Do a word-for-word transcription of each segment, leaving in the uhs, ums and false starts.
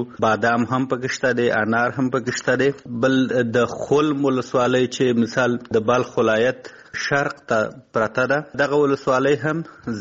بادام هم پکې شته دی، انار هم پکې شته دی. بل د خلم ولسوالۍ چې مثال د بلخ ولایت شرق ته پرته ده، دغه ولسوالۍ هم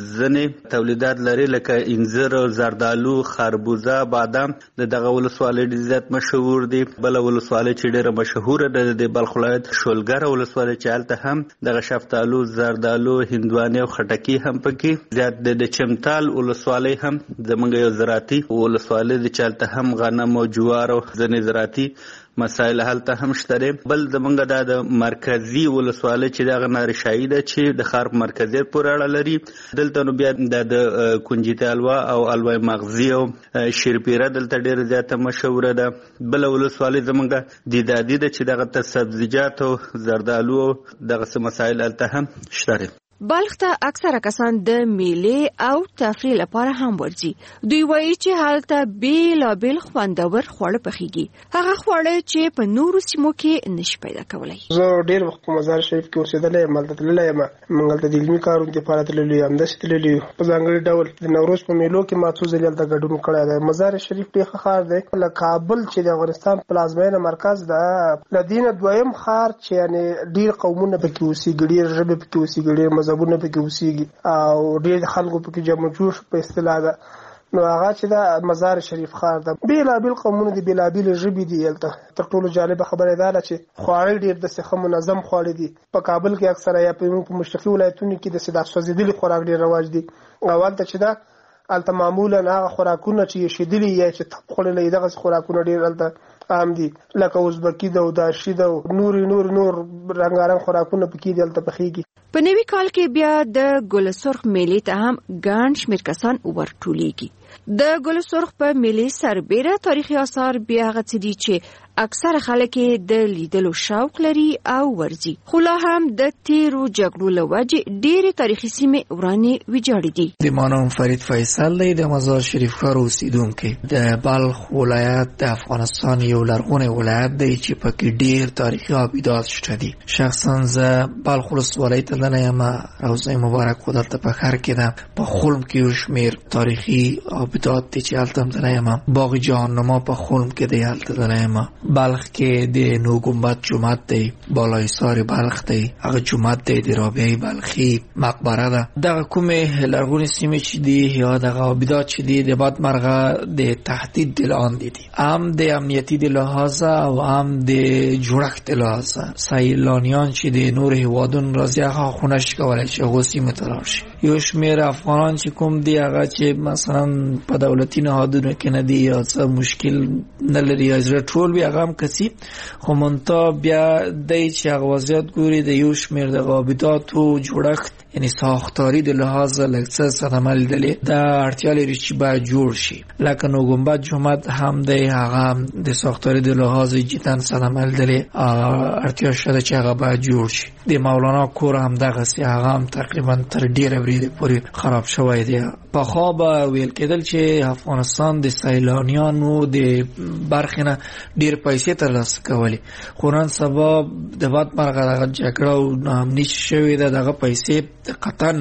ځینې تولیدات لري لکه انځر، زردالو، خربوزه، بادام. د دغه ولسوالۍ ډېر زیات مشهور دي. بله ولسوالۍ چې ډېره مشهوره ده د بلخ ولایت شولګره ولسوالۍ چې هلته هم دغه شفتالو، زردالو، هندوانې او خټکي هم پکې زیات دي. د چمتال ولسوالۍ هم زموږ یو زراعتي ولسوالۍ ده چې هلته هم غنم او جوار او ځینې زراعتي مسایل هلته هم شته. بل زمونږ دا د مرکزی ولسوالۍ چې دغه نارشایي ده چې د ښار په مرکزیت پورې اړه لري. دلته نو بیا د کنجیتي الوا او الوای مغزي او شیرپیره دلته ډېره زیاته مشهوره ده. بله ولسوالۍ زمونږ دیدادي ده چې دغه ته سبزیجات او زردالو او دغسې مسایل هلته هم شته. بلخ ته اکثره کسان د میلې او تفریح لپاره هم ورځي. دوی وایي چې هلته بیلابیل خوندور خواړه پخیږي، هغه خواړه چې په نورو سیمو کې نشي پیدا کولی. زه ډېر وخت په مزار شریف کې اوسېدلی یم، هلته تللی یم. موږ هلته د علمي کارونو دپاره تللي یو، همداسې تللي یو. په ځانګړي ډول د نوروز په میلو کې ما څو ځلې هلته ګډون کړی دی. مزار شریف ډېر ښه ښار دی. له کابل چې د افغانستان پلازمینه مرکز ده، له دې نه دویم ښار چې یعنې ډېر قومونه پکې اوسېږي، ډېر ژبې پکې اوسېږي، ډېر مذهبونه پکې اوسېږي او ډېر خلکو پکې جمع جوش په اصطلاح ده. نو هغه چې دا مزار شریف ښار ده، بېلابېل قومونه دي، بېلابېلې ژبې دي. هلته تر ټولو جالبه خبره دا ده چې خواړه ډېر داسې ښه منظم خواړه دي. په کابل کې اکثره یا په مشرقي ولایتونو کې داسې دا سوځېدلي خوراک ډېر رواج دي. او هلته چې دا هلته معمولا هغه خوراکونه چې یشېدلي یا چې تپ خوړلی دغسې خوراکونه ډېر هلته عام دي، لکه ازبکي ده او داشي ده او نور نور نور رنګارنګ خوراکونه پکې دي هلته پخېږي. په نوي کال کې بیا د ګل سرخ میلې ته هم ګڼ شمېر کسان ورټولېږي. د ګل سرخ په میلې سربېره تاریخي آثار بیا هغه څه دي چې اکثره خلک د لیدلو شوق لري او ورځي. خو لا هم د تیرو جګړو له وجې ډېرې تاریخي سیمې ورانې ویجاړې دي. د ما نوم فرید فیصل دی، د مزار شریف ښار اوسېدونکی. د بلخ ولایت د افغانستان یو لرغونی ولایت دی چې پکې ډېر تاریخي آبدات شته دي. شخصا زه بلخ ولسوالۍ ته تللی یم، روضه مبارک خو دلته په ښار کې ده. په خلم کې یو شمېر تاریخي آبدات دی چې هلته هم تللی یم. باغ جهاننما په خلم کې دی، هلته تللی یم. بلخ کې د نو ګنبد جومات دی، بالای سار بلخ دی، هغه جومات دی د رابعه بلخي، مقبره ده. دغه کومې لرغونې سیمې چې دي یا دغه آبدات چې دي د باد مرغه د تهدید د لاندې دي، هم د امنیتي د لحاظه او هم د جوړښت د لحاظه. سیلانیان چې د نور هیوادونو راځي هغه خو نشي کولی چې هغو سیمو ته لاړ شي. یو شمېر افغانان چې کوم دي هغه چې مثلا په دولتي نهادونو کې نه دي یا څه مشکل نه لري یا زړه ټول وي، هغه هم کسي. خو منتها بیا دی چې هغه وضعیت ګوري د یو شمېر د آبداتو جوړښت یعنی ساختاری د لحاظه لږ څه صدمه لیدلې، دا اړتیا لري چې باید جوړ شي. لکه نو ګنبد جومات هم دی، هغه د ساختاری د لحاظه جدا صدمه لیدلې، اړتیا شته چې هغه باید جوړ شي. د مولانا کور هم دغسې، هغه هم تقریبا تر ډېره بریده پورې خراب شوی دی. پخوا به ویل کېدل چې افغانستان د سیلانیانو د برخې نه ډېر پیسې ترلاسه کولې، خو نن سبا د باد مرغه دغه جګړه او ناامني شوې ده، دغه پیسې قطعا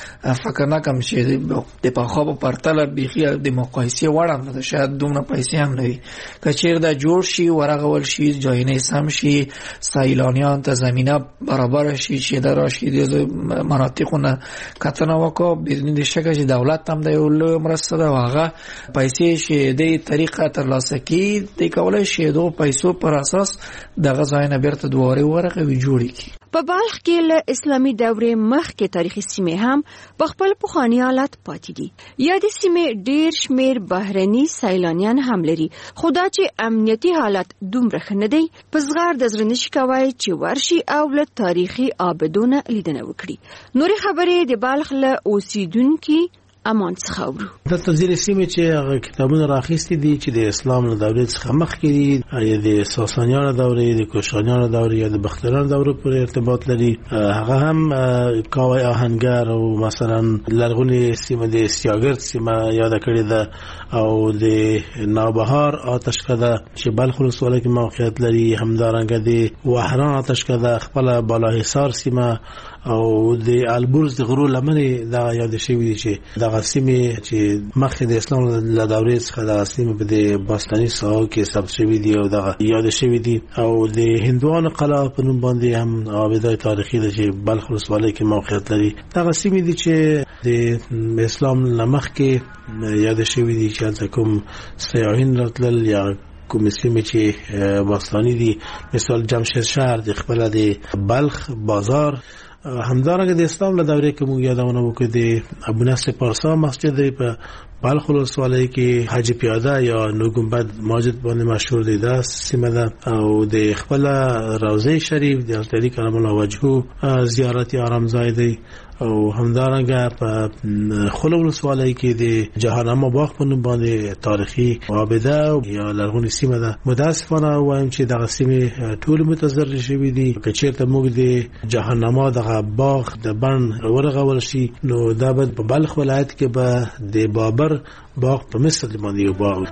فکر نه کوم چې د پخوا په پرتله بیخي د مقایسې وړ هم نه ده، شاید دومره پیسې هم نه وي. که چېرې دا جوړ شي، ورغول شي، جاینې سم شي، سیلانیان ته زمینه برابر شي چې دا راشي د مناطقو نه کتنه وکړو، بدون شکه چې دولت هم د یو لویه مرسته ده او هغه پیسې چې د طریقه ترلاسه کړي دی کولی شي د پیسو پر اساس دغه ځایونه بیرته دوباره ورغوي جوړې کړي. په بلخ کې له اسلامي دورې مخکې تاریخي سیمې هم په خپل پخواني حالت پاتې دي. یادې سیمې ډېر شمېر بهرني سیلانیان هم لري، خو دا چې امنیتي حالت دومره ښه نه دی، په زغر د زړه نشي کوی چې ورشي او له تاریخي آبدونه لیدنه وکړي. نورې خبرې د بلخ له اوسیدونکي امان څخه اورو. دلته ځینې سیمې چې هغه کتابونه راخیستي دي چې د اسلام له دورې څخه مخکې دي، یا د ساسانیانو دورې، د کوشانیانو دورې یا د بختیارانو دورې پورې ارتباط لري، هغه هم کاوی آهنګر او مثلا لرغونې سیمه د سیاګرد سیمه یاده کړې ده او د نوبهار آتشکده چې بلخ ولسوالۍ کې موقعیت لري، همدارنګه د وحران آتشکده، خپله بالاحصار سیمه او د البرز د غرو لمنې دا یاد شوی دي چې د غسیمه چې مخکې د اسلام له دورې څخه د غسیمه په د باستاني ساحو کې ثبت شوی دي او دا یاد شوی دي او د هندوانو قلعه په نوم باندې هم آبادای تاریخي ده چې بلخ ولسوالۍ کې موقعیت لري. دا غسیمه دي چې د اسلام لمخ کې یاد شوی دي چې کوم سیاحین راتلل یا کوم سیمه چې باستاني دي، مثال جمشید شهر د خپل د بلخ بازار. همدارنګه د اسلام له دورې کې موږ یادونه وکړو د ابو نصر پارسا مسجد په بلخ ولسوالۍ کې حاجی پیاده یا نو گنبد مسجد باندې مشهور دی. دا سیمه ده او د خپل روضه شریف د حضرت علی کرم الله وجهه زیارت آرامځای دی او همدارنګه په خلو ولسوالۍ کې د جهانما باغ په نوم باندې تاریخي آباده یا لرغونې سیمه ده. متاسفانه وایم چې دغه سیمې ټول متضرر شوي دي. که چیرته موږ د جهانما دغه باغ د بڼ ورغول شي نو دا به په بلخ ولایت کې به د بابر باغ په مثل باندې یو باغ.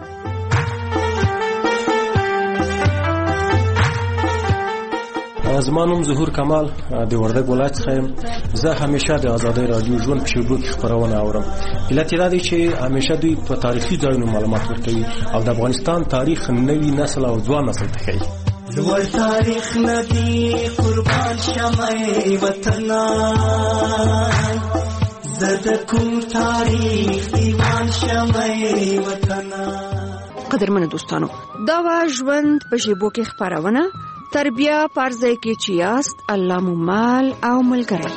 زما نوم ظهور کمال د وردګ ولایت څخه یم. زه همیشه د آزادۍ رادیو ژوند په شیبو کې خبرونه اورم. علت یې دا دی چې همیشه دوی په تاریخي ځایونو معلومات ورکوي او د افغانستان تاریخ نوي نسل او ځوان نسل ته ښیي. لوړ تاریخ ندی قربان شمعې وطنان، زه د کوم تاریخ دیوان شمعې وطنان. قدرمنو دوستانو، دا وا ژوند په شیبو کې خبرونه تربیه پرځای کې چې یاست الله مو مال او ملګری.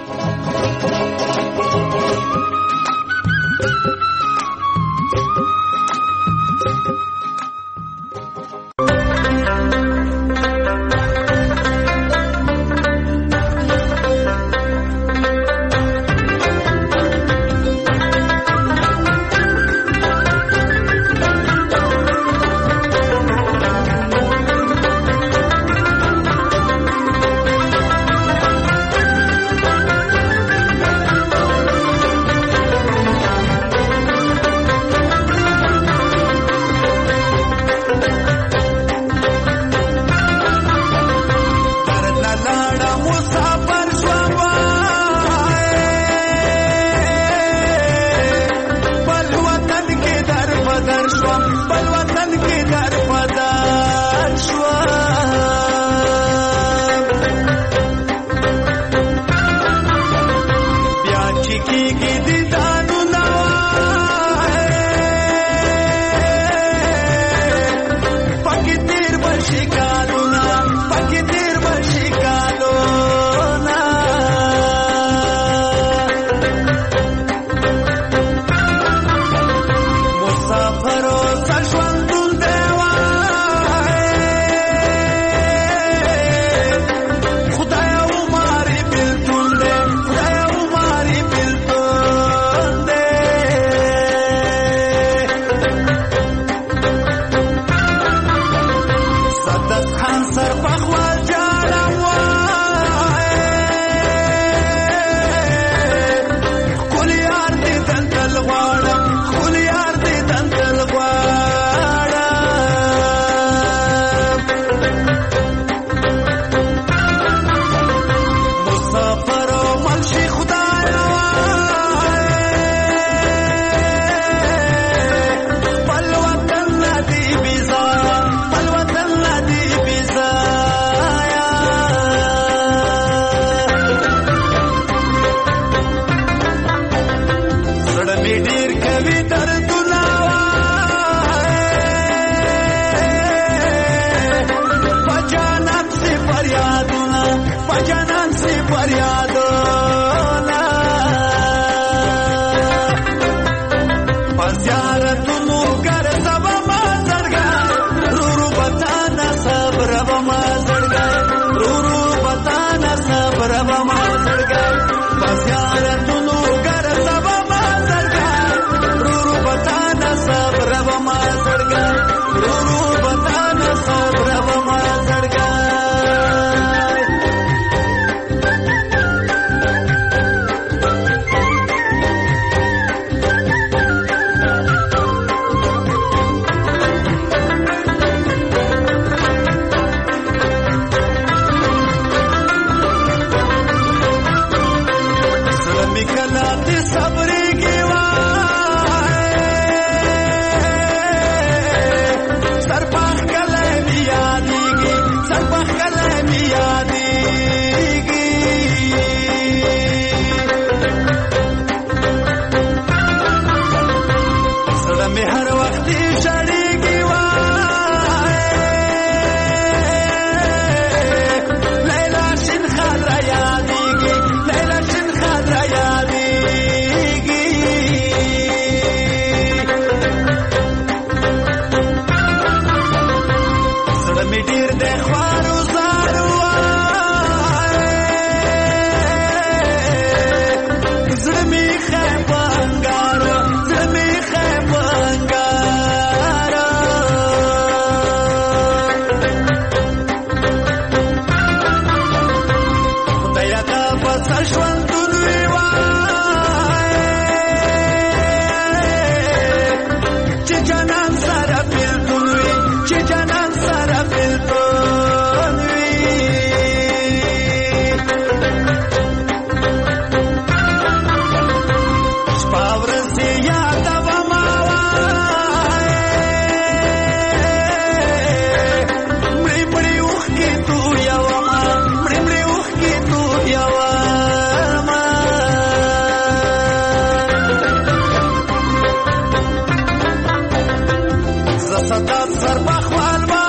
زیات سر بخوال